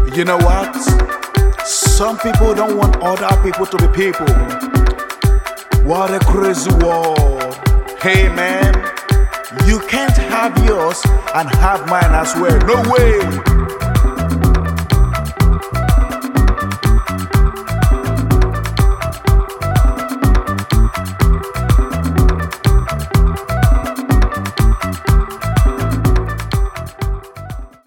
You know what? Some people don't want other people to be people. What a crazy world. Hey man, you can't have yours and have mine as well. No way.